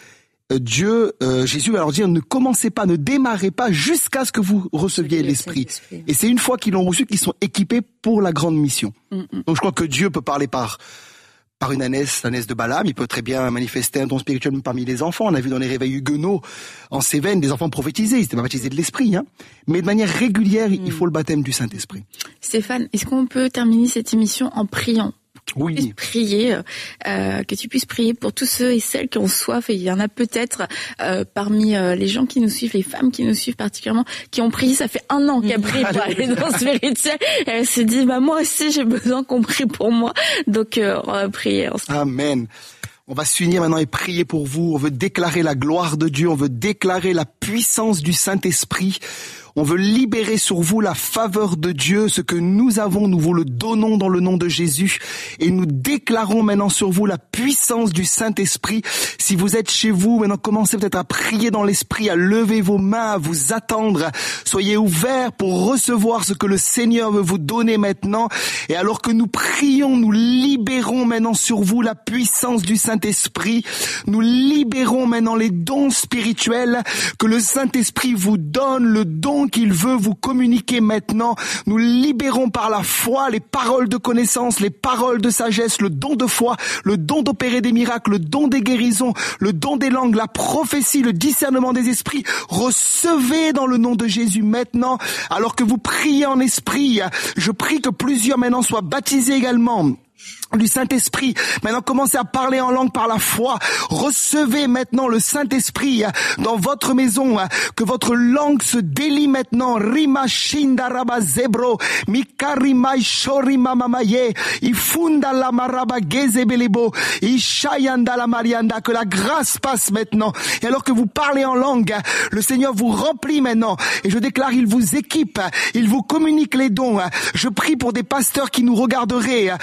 Jésus va leur dire, ne commencez pas, ne démarrez pas jusqu'à ce que vous receviez l'Esprit. Et c'est une fois qu'ils l'ont reçu qu'ils sont équipés pour la grande mission. Donc je crois que Dieu peut parler par une ânesse de Balaam, il peut très bien manifester un don spirituel parmi les enfants. On a vu dans les réveils huguenots, en Cévennes, des enfants prophétisés, ils étaient pas baptisés de l'Esprit, mais de manière régulière, il faut le baptême du Saint-Esprit. Stéphane, est-ce qu'on peut terminer cette émission en priant? Oui. Que tu puisses prier pour tous ceux et celles qui ont soif, et il y en a peut-être parmi les gens qui nous suivent, les femmes qui nous suivent particulièrement, qui ont prié, ça fait 1 an qu'elles prient pour aller dans le spirituel, et elles se disent, moi aussi j'ai besoin qu'on prie pour moi, donc on va prier ensemble. Amen. On va s'unir maintenant et prier pour vous. On veut déclarer la gloire de Dieu, on veut déclarer la puissance du Saint-Esprit. On veut libérer sur vous la faveur de Dieu. Ce que nous avons, nous vous le donnons dans le nom de Jésus. Et nous déclarons maintenant sur vous la puissance du Saint-Esprit. Si vous êtes chez vous, maintenant commencez peut-être à prier dans l'Esprit, à lever vos mains, à vous attendre. Soyez ouverts pour recevoir ce que le Seigneur veut vous donner maintenant. Et alors que nous prions, nous libérons maintenant sur vous la puissance du Saint-Esprit. Nous libérons maintenant les dons spirituels que le Saint-Esprit vous donne, le don qu'il veut vous communiquer maintenant. Nous libérons par la foi les paroles de connaissance, les paroles de sagesse, le don de foi, le don d'opérer des miracles, le don des guérisons, le don des langues, la prophétie, le discernement des esprits. Recevez dans le nom de Jésus maintenant, alors que vous priez en esprit. Je prie que plusieurs maintenant soient baptisés également du Saint-Esprit. Maintenant, commencez à parler en langue par la foi. Recevez maintenant le Saint-Esprit dans votre maison. Que votre langue se délie maintenant. Rima shinda raba zebro. Mikarimai shorima mamaye. Ifunda la maraba gezebelebo. Ishayanda la marianda. Que la grâce passe maintenant. Et alors que vous parlez en langue, le Seigneur vous remplit maintenant. Et je déclare, il vous équipe. Il vous communique les dons. Je prie pour des pasteurs qui nous regarderaient et qui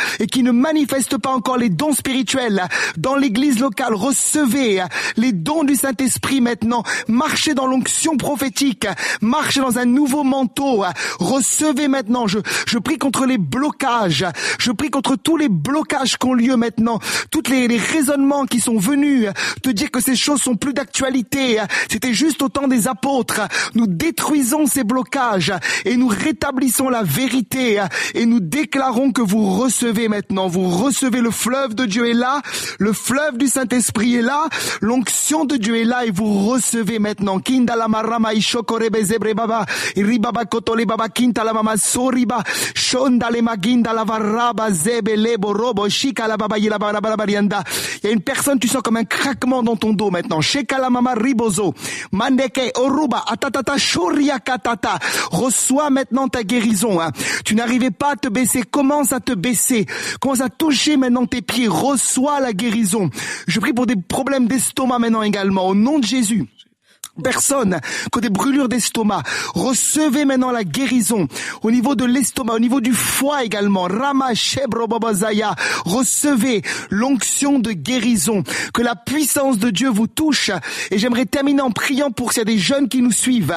ne manifestent pas encore les dons spirituels dans l'église locale, recevez les dons du Saint-Esprit maintenant. Marchez dans l'onction prophétique, marchez dans un nouveau manteau. Recevez maintenant. Je prie contre les blocages. Je prie contre tous les blocages qui ont lieu maintenant. Toutes les raisonnements qui sont venus te dire que ces choses sont plus d'actualité. C'était juste au temps des apôtres. Nous détruisons ces blocages et nous rétablissons la vérité et nous déclarons que vous recevez maintenant. Vous recevez, le fleuve de Dieu est là. Le fleuve du Saint-Esprit est là. L'onction de Dieu est là et vous recevez maintenant. Kinda la marama ishokorebe zebre baba. Ribaba kotole baba kinta la mama soriba. Shonda le maginda la varaba zebe lebo robo shika la baba yila baba barianda. Il y a une personne, tu sens comme un craquement dans ton dos maintenant. Sheka la mama ribozo. Mandeke oruba atatata shoria katata. Reçois maintenant ta guérison. Tu n'arrivais pas à te baisser. Commence à te baisser. Commence à toucher maintenant tes pieds. Reçois la guérison. Je prie pour des problèmes d'estomac maintenant également. Au nom de Jésus. Personne qui a des brûlures d'estomac, recevez maintenant la guérison au niveau de l'estomac, au niveau du foie également. Rama Shebro Babazaya, recevez l'onction de guérison, que la puissance de Dieu vous touche. Et j'aimerais terminer en priant pour s'il y a des jeunes qui nous suivent,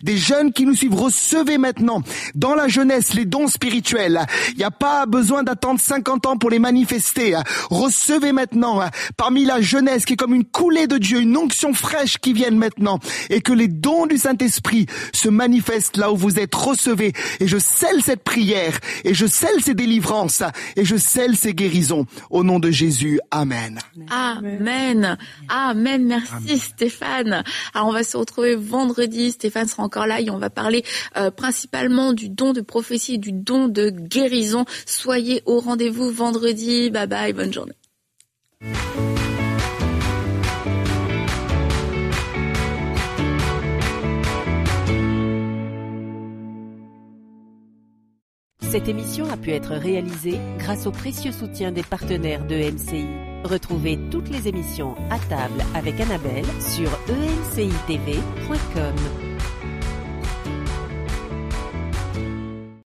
recevez maintenant dans la jeunesse les dons spirituels. Il n'y a pas besoin d'attendre 50 ans pour les manifester. Recevez maintenant parmi la jeunesse qui est comme une coulée de Dieu, une onction fraîche qui vienne maintenant. Et que les dons du Saint-Esprit se manifestent là où vous êtes. Recevez. Et je scelle cette prière. Et je scelle ces délivrances. Et je scelle ces guérisons. Au nom de Jésus. Amen. Amen. Amen. Merci Amen. Stéphane. Alors on va se retrouver vendredi. Stéphane sera encore là et on va parler principalement du don de prophétie et du don de guérison. Soyez au rendez-vous vendredi. Bye bye. Bonne journée. Cette émission a pu être réalisée grâce au précieux soutien des partenaires de EMCI. Retrouvez toutes les émissions à table avec Annabelle sur emcitv.com.